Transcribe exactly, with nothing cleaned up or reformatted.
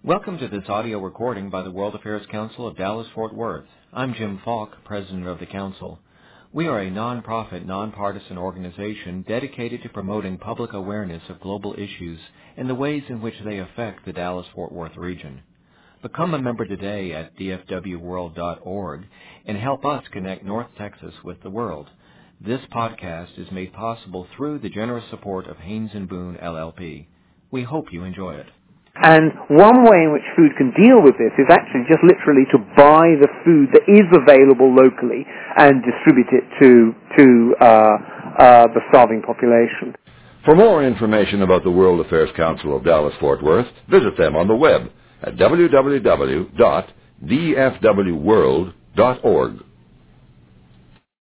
Welcome to this audio recording by the World Affairs Council of Dallas-Fort Worth. I'm Jim Falk, President of the Council. We are a non-profit, nonpartisan organization dedicated to promoting public awareness of global issues and the ways in which they affect the Dallas-Fort Worth region. Become a member today at d f w world dot org and help us connect North Texas with the world. This podcast is made possible through the generous support of Haynes and Boone, L L P. We hope you enjoy it. And one way in which food can deal with this is actually just literally to buy the food that is available locally and distribute it to to uh, uh, the starving population. For more information about the World Affairs Council of Dallas-Fort Worth, visit them on the web at w w w dot d f w world dot org.